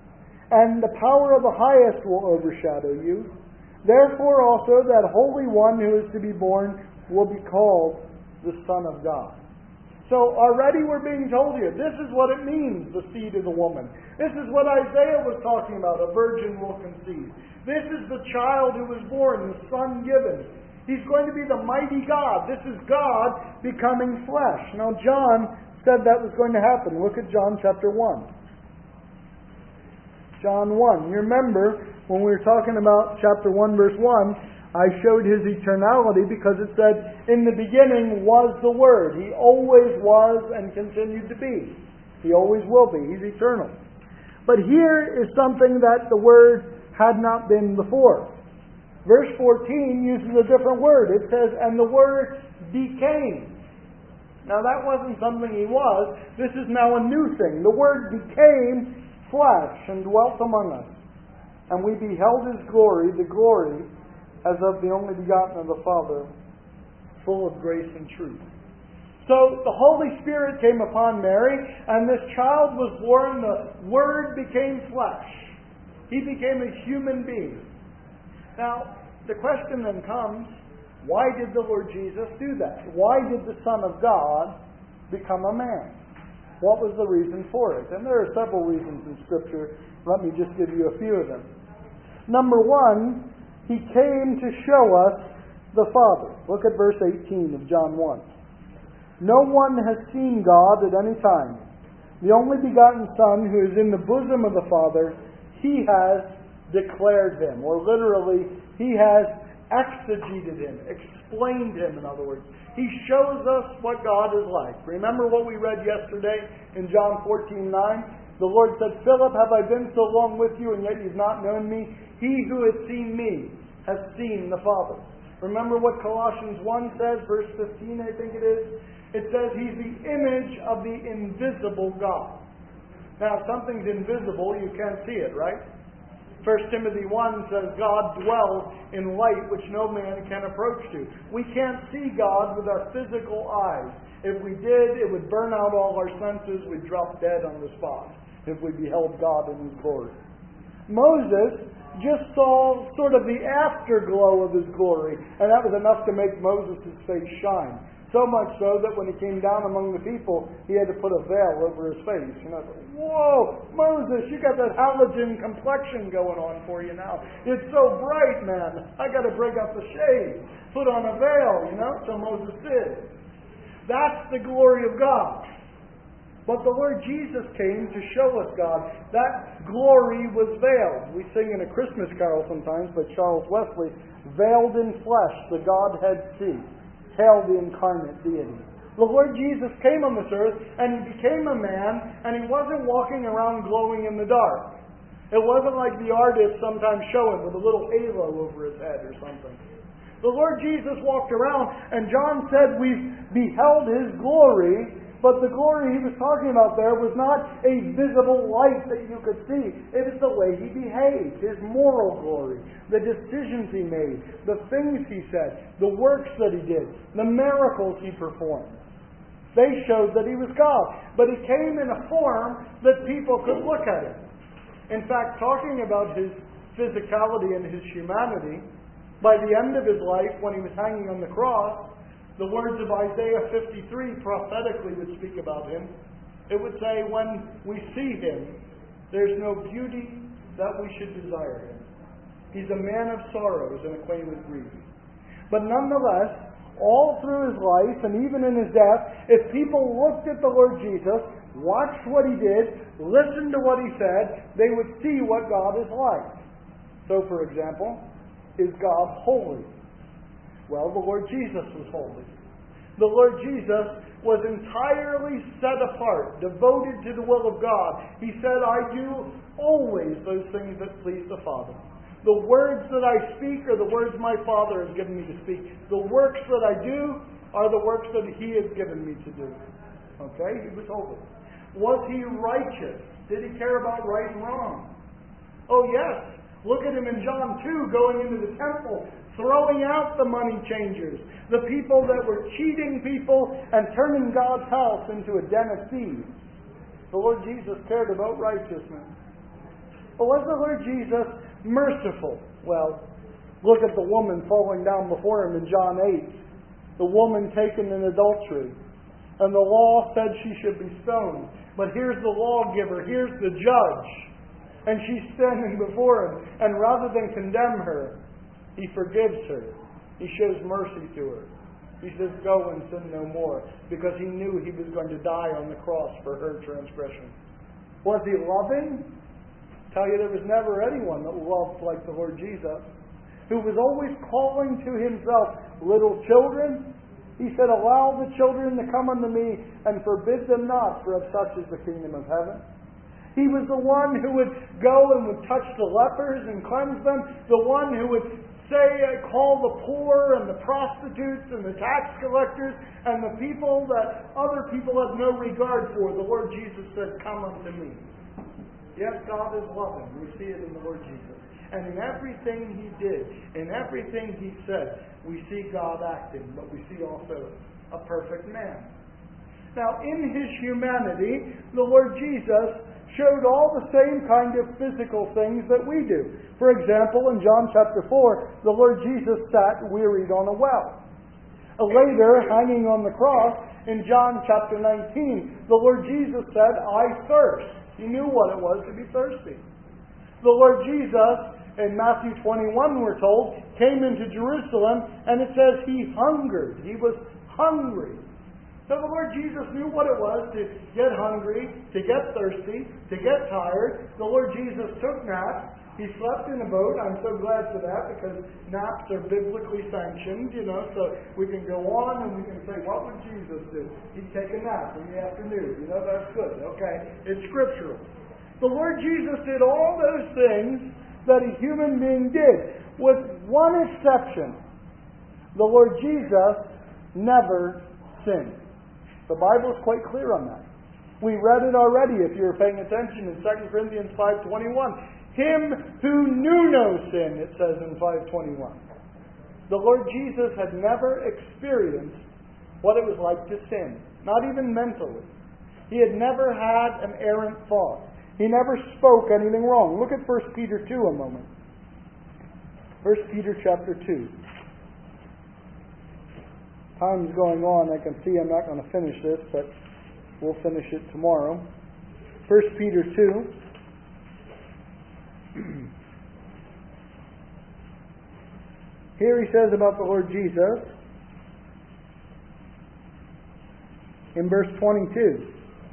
Speaker 1: and the power of the highest will overshadow you. Therefore also that Holy One who is to be born will be called the Son of God. So already we're being told here, this is what it means, the seed of the woman. This is what Isaiah was talking about, a virgin will conceive. This is the child who was born, the son given. He's going to be the mighty God. This is God becoming flesh. Now John said that was going to happen. Look at John chapter 1. John 1. You remember when we were talking about chapter 1 verse 1, I showed his eternality because it said, in the beginning was the Word. He always was and continued to be. He always will be. He's eternal. But here is something that the Word had not been before. Verse 14 uses a different word. It says, and the Word became. Now that wasn't something He was. This is now a new thing. The Word became flesh and dwelt among us. And we beheld His glory, the glory as of the only begotten of the Father, full of grace and truth. So the Holy Spirit came upon Mary, and this child was born. The Word became flesh. He became a human being. Now, the question then comes, why did the Lord Jesus do that? Why did the Son of God become a man? What was the reason for it? And there are several reasons in Scripture. Let me just give you a few of them. Number one, He came to show us the Father. Look at verse 18 of John 1. No one has seen God at any time. The only begotten Son who is in the bosom of the Father, He has declared Him. Or literally, He has exegeted Him, explained Him, in other words. He shows us what God is like. Remember what we read yesterday in John 14:9? The Lord said, Philip, have I been so long with you, and yet you've not known me? He who has seen me has seen the Father. Remember what Colossians 1 says, verse 15, I think it is? It says He's the image of the invisible God. Now, if something's invisible, you can't see it, right? 1 Timothy 1 says God dwells in light which no man can approach to. We can't see God with our physical eyes. If we did, it would burn out all our senses. We'd drop dead on the spot if we beheld God in His glory. Moses just saw sort of the afterglow of His glory, and that was enough to make Moses' face shine. So much so that when he came down among the people, he had to put a veil over his face. Whoa, Moses, you got that halogen complexion going on for you now. It's so bright, man. I got to break out the shade, put on a veil, So Moses did. That's the glory of God. But the Lord Jesus came to show us God. That glory was veiled. We sing in a Christmas carol sometimes by Charles Wesley, veiled in flesh, the Godhead see. Hail the incarnate deity. The Lord Jesus came on this earth, and He became a man, and He wasn't walking around glowing in the dark. It wasn't like the artists sometimes show Him with a little halo over His head or something. The Lord Jesus walked around, and John said we've beheld His glory, but the glory He was talking about there was not a visible light that you could see. It was the way He behaved, His moral glory, the decisions He made, the things He said, the works that He did, the miracles He performed. They showed that He was God. But He came in a form that people could look at Him. In fact, talking about His physicality and His humanity, by the end of His life, when He was hanging on the cross, the words of Isaiah 53 prophetically would speak about Him. It would say, when we see Him, there's no beauty that we should desire Him. He's a man of sorrows and acquainted with grief. But nonetheless, all through His life and even in His death, if people looked at the Lord Jesus, watched what He did, listened to what He said, they would see what God is like. So, for example, is God holy? Well, the Lord Jesus was holy. The Lord Jesus was entirely set apart, devoted to the will of God. He said, I do always those things that please the Father. The words that I speak are the words my Father has given me to speak. The works that I do are the works that He has given me to do. Okay? He was holy. Was He righteous? Did He care about right and wrong? Oh, yes. Look at Him in John 2, going into the temple, throwing out the money changers, the people that were cheating people and turning God's house into a den of thieves. The Lord Jesus cared about righteousness. Or was the Lord Jesus merciful? Well, look at the woman falling down before Him in John 8. The woman taken in adultery. And the law said she should be stoned. But here's the lawgiver, here's the judge. And she's standing before Him. And rather than condemn her, He forgives her. He shows mercy to her. He says, go and sin no more. Because He knew He was going to die on the cross for her transgression. Was He loving? Tell you, there was never anyone that loved like the Lord Jesus, who was always calling to Himself little children. He said, allow the children to come unto me and forbid them not, for of such is the kingdom of heaven. He was the one who would go and would touch the lepers and cleanse them. The one who would call the poor and the prostitutes and the tax collectors and the people that other people have no regard for. The Lord Jesus said, come unto me. Yes, God is loving. We see it in the Lord Jesus. And in everything He did, in everything He said, we see God acting, but we see also a perfect man. Now, in His humanity, the Lord Jesus showed all the same kind of physical things that we do. For example, in John chapter 4, the Lord Jesus sat wearied on a well. Later, hanging on the cross, in John chapter 19, the Lord Jesus said, I thirst. He knew what it was to be thirsty. The Lord Jesus, in Matthew 21, we're told, came into Jerusalem, and it says He hungered. He was hungry. So the Lord Jesus knew what it was to get hungry, to get thirsty, to get tired. The Lord Jesus took naps. He slept in a boat. I'm so glad for that, because naps are biblically sanctioned, so we can go on and we can say, what would Jesus do? He'd take a nap in the afternoon. That's good. Okay, it's scriptural. The Lord Jesus did all those things that a human being did, with one exception. The Lord Jesus never sinned. The Bible is quite clear on that. We read it already, if you were paying attention, in 2 Corinthians 5:21. Him who knew no sin, it says in 5:21. The Lord Jesus had never experienced what it was like to sin, not even mentally. He had never had an errant thought. He never spoke anything wrong. Look at 1 Peter 2 a moment. 1 Peter chapter 2. Time's going on. I can see I'm not going to finish this, but we'll finish it tomorrow. 1 Peter 2. Here he says about the Lord Jesus in verse 22.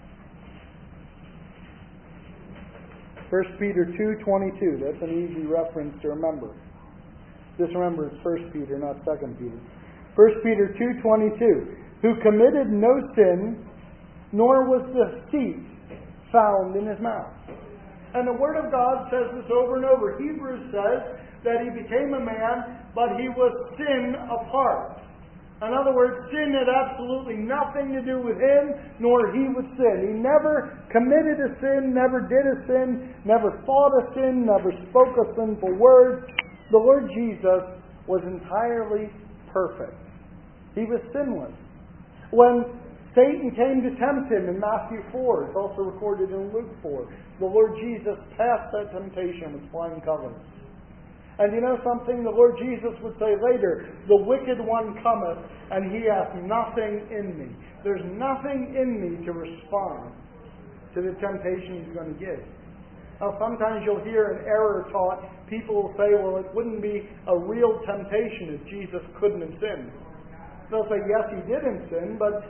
Speaker 1: 1 Peter 2:22. That's an easy reference to remember. Just remember it's 1 Peter, not 2 Peter. 1 Peter 2:22, who committed no sin, nor was deceit found in His mouth. And the Word of God says this over and over. Hebrews says that He became a man, but He was sin apart. In other words, sin had absolutely nothing to do with Him, nor He with sin. He never committed a sin, never did a sin, never thought a sin, never spoke a sinful word. The Lord Jesus was entirely perfect. He was sinless. When Satan came to tempt Him in Matthew 4, it's also recorded in Luke 4, the Lord Jesus passed that temptation with flying colors. And you know something? The Lord Jesus would say later, the wicked one cometh, and he hath nothing in me. There's nothing in me to respond to the temptation He's going to give. Now, sometimes you'll hear an error taught. People will say, well, it wouldn't be a real temptation if Jesus couldn't have sinned. They'll say, yes, He didn't sin, but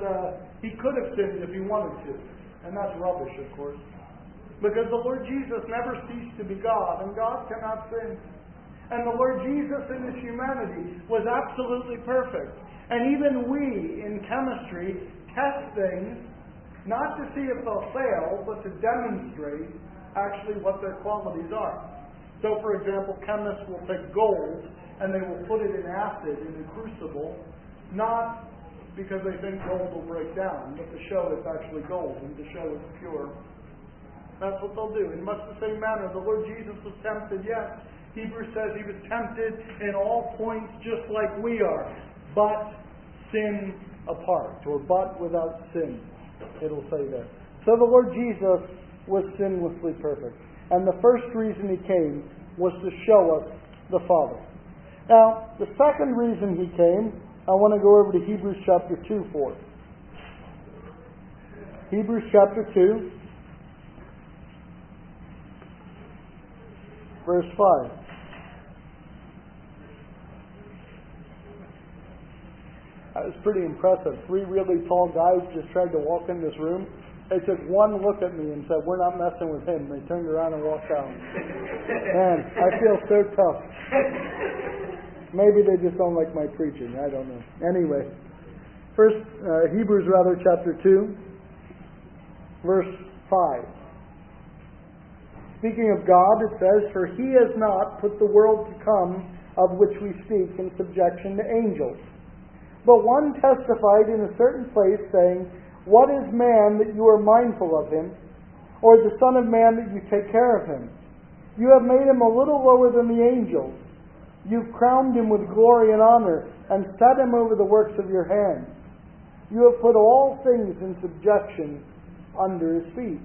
Speaker 1: He could have sinned if He wanted to. And that's rubbish, of course. Because the Lord Jesus never ceased to be God, and God cannot sin. And the Lord Jesus in His humanity was absolutely perfect. And even we, in chemistry, test things, not to see if they'll fail, but to demonstrate actually what their qualities are. So, for example, chemists will take gold, and they will put it in acid in a crucible, not because they think gold will break down, but to show it's actually gold and to show it's pure. That's what they'll do. In much the same manner, the Lord Jesus was tempted, yes. Hebrews says He was tempted in all points just like we are, but sin apart, or but without sin, it'll say there. So the Lord Jesus was sinlessly perfect. And the first reason He came was to show us the Father. Now, the second reason He came, I want to go over to Hebrews chapter 2 for it. Hebrews chapter 2, verse 5. That was pretty impressive. 3 really tall guys just tried to walk in this room. They took one look at me and said, "We're not messing with him." They turned around and walked out. Man, I feel so tough. Maybe they just don't like my preaching. I don't know. Anyway, Hebrews chapter 2, verse 5. Speaking of God, it says, "For He has not put the world to come, of which we speak, in subjection to angels. But one testified in a certain place, saying, What is man that you are mindful of him? Or the Son of Man that you take care of him? You have made him a little lower than the angels. You've crowned him with glory and honor, and set him over the works of your hands. You have put all things in subjection under his feet."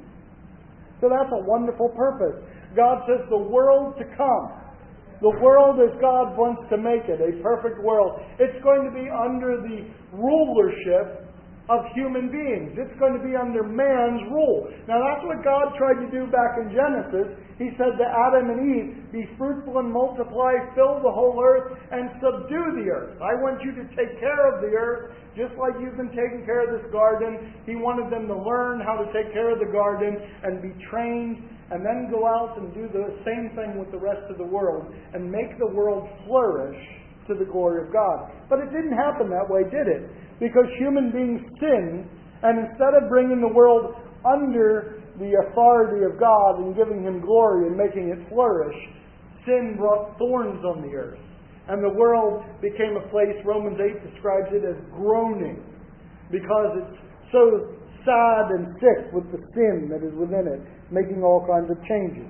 Speaker 1: So that's a wonderful purpose. God says the world to come, the world as God wants to make it, a perfect world, it's going to be under the rulership of human beings. It's going to be under man's rule. Now that's what God tried to do back in Genesis. He said to Adam and Eve, "Be fruitful and multiply, fill the whole earth, and subdue the earth." I want you to take care of the earth, just like you've been taking care of this garden. He wanted them to learn how to take care of the garden and be trained, and then go out and do the same thing with the rest of the world, and make the world flourish to the glory of God. But it didn't happen that way, did it? Because human beings sinned, and instead of bringing the world under the authority of God and giving Him glory and making it flourish, sin brought thorns on the earth. And the world became a place, Romans 8 describes it as groaning, because it's so sad and sick with the sin that is within it, making all kinds of changes.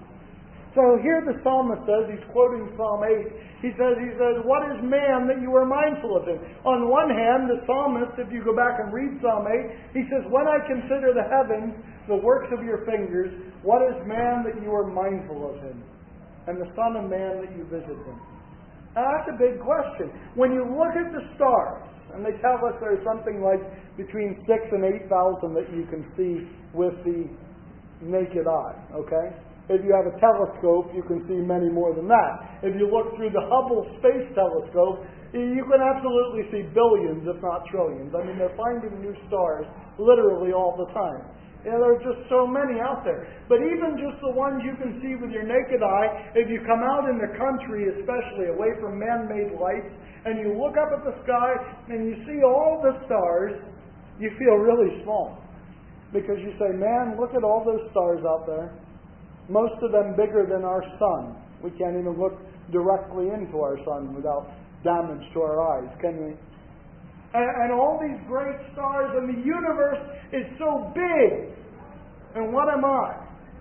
Speaker 1: So here the psalmist says, he's quoting Psalm 8, he says, "What is man that you are mindful of him?" On one hand, the psalmist, if you go back and read Psalm 8, he says, "When I consider the heavens, the works of your fingers, what is man that you are mindful of him? And the Son of Man that you visit him?" Now that's a big question. When you look at the stars, and they tell us there's something like between 6,000 and 8,000 that you can see with the naked eye, okay? If you have a telescope, you can see many more than that. If you look through the Hubble Space Telescope, you can absolutely see billions, if not trillions. I mean, they're finding new stars literally all the time. There are just so many out there. But even just the ones you can see with your naked eye, if you come out in the country, especially away from man-made lights, and you look up at the sky and you see all the stars, you feel really small. Because you say, "Man, look at all those stars out there. Most of them bigger than our sun. We can't even look directly into our sun without damage to our eyes, can we? And all these great stars, and the universe is so big. And what am I?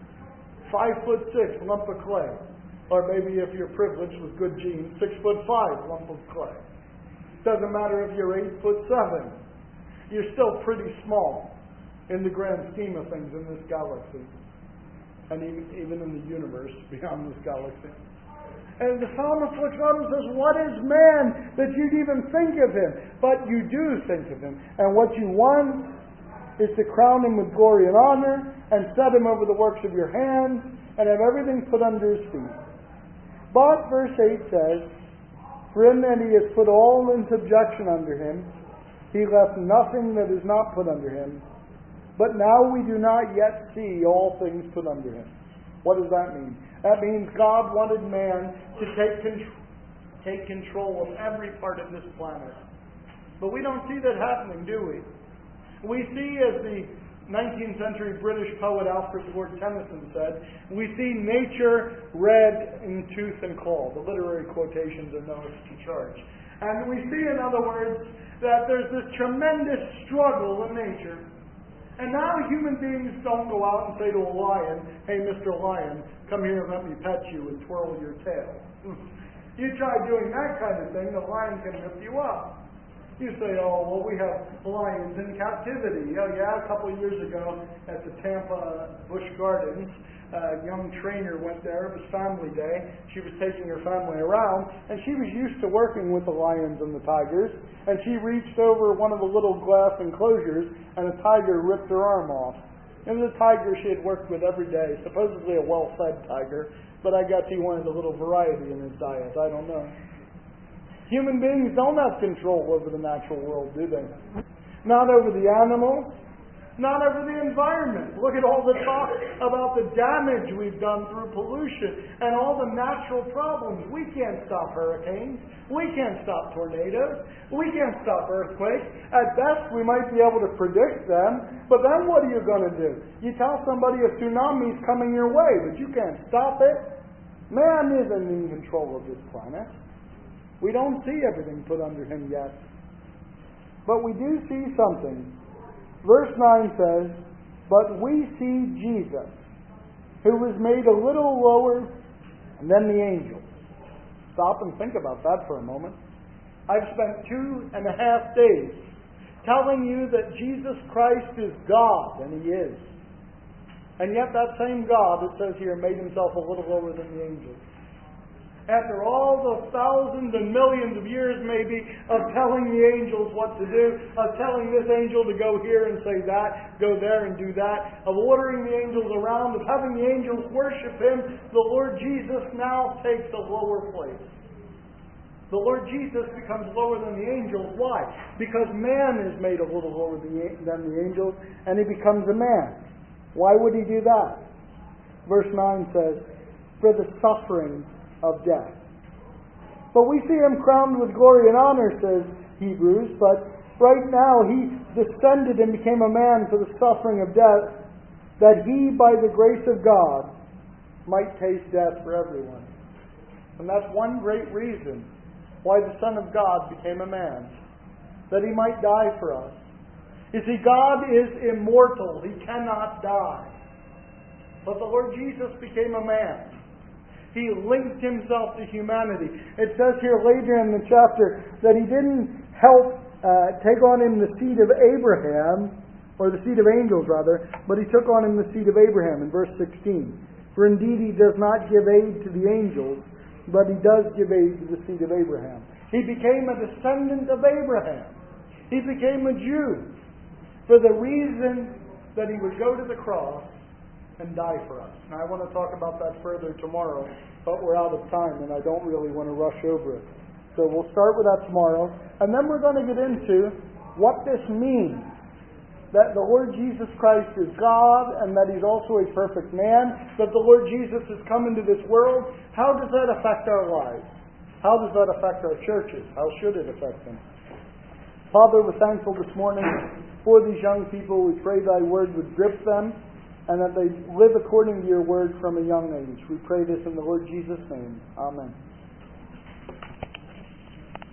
Speaker 1: 5'6", lump of clay. Or maybe if you're privileged with good genes, 6'5", lump of clay. Doesn't matter if you're 8'7". You're still pretty small in the grand scheme of things in this galaxy. And even in the universe beyond this galaxy. And the psalmist looks up and says, "What is man that you'd even think of him?" But you do think of him. And what you want is to crown him with glory and honor, and set him over the works of your hands, and have everything put under his feet. But verse 8 says, "For in that he has put all in subjection under him, he left nothing that is not put under him. But now we do not yet see all things put under him." What does that mean? That means God wanted man to take control of every part of this planet. But we don't see that happening, do we? We see, as the 19th century British poet Alfred Lord Tennyson said, we see nature red in tooth and claw. The literary quotations are no extra charge. And we see, in other words, that there's this tremendous struggle in nature. And now human beings don't go out and say to a lion, "Hey, Mr. Lion, come here and let me pet you and twirl your tail." You try doing that kind of thing, the lion can rip you up. You say, "Oh, well, we have lions in captivity." Oh, yeah, a couple of years ago at the Tampa Busch Gardens, young trainer went there. It was family day. She was taking her family around, and she was used to working with the lions and the tigers. And she reached over one of the little glass enclosures, and a tiger ripped her arm off. It was a tiger she had worked with every day, supposedly a well-fed tiger, but I guess he wanted a little variety in his diet. I don't know. Human beings don't have control over the natural world, do they? Not over the animals, not over the environment. Look at all the talk about the damage we've done through pollution and all the natural problems. We can't stop hurricanes. We can't stop tornadoes. We can't stop earthquakes. At best, we might be able to predict them, but then what are you going to do? You tell somebody a tsunami is coming your way, but you can't stop it. Man isn't in control of this planet. We don't see everything put under him yet. But we do see something. Verse 9 says, "But we see Jesus, who was made a little lower than the angels." Stop and think about that for a moment. I've spent 2.5 days telling you that Jesus Christ is God, and He is. And yet that same God, it says here, made Himself a little lower than the angels. After all the thousands and millions of years maybe of telling the angels what to do, of telling this angel to go here and say that, go there and do that, of ordering the angels around, of having the angels worship Him, the Lord Jesus now takes a lower place. The Lord Jesus becomes lower than the angels. Why? Because man is made a little lower than the angels, and He becomes a man. Why would He do that? Verse 9 says, "For the suffering of death." But we see Him crowned with glory and honor, says Hebrews, but right now He descended and became a man for the suffering of death, that He, by the grace of God, might taste death for everyone. And that's one great reason why the Son of God became a man, that He might die for us. You see, God is immortal. He cannot die. But the Lord Jesus became a man. He linked Himself to humanity. It says here later in the chapter that He didn't help take on Him the seed of Abraham, or the seed of angels rather, but He took on Him the seed of Abraham in verse 16. "For indeed He does not give aid to the angels, but He does give aid to the seed of Abraham." He became a descendant of Abraham. He became a Jew for the reason that He would go to the cross and die for us. Now I want to talk about that further tomorrow, but we're out of time and I don't really want to rush over it. So we'll start with that tomorrow, and then we're going to get into what this means. That the Lord Jesus Christ is God and that He's also a perfect man, that the Lord Jesus has come into this world. How does that affect our lives? How does that affect our churches? How should it affect them? Father, we're thankful this morning for these young people. We pray Thy Word would grip them, and that they live according to Your Word from a young age. We pray this in the Lord Jesus' name. Amen.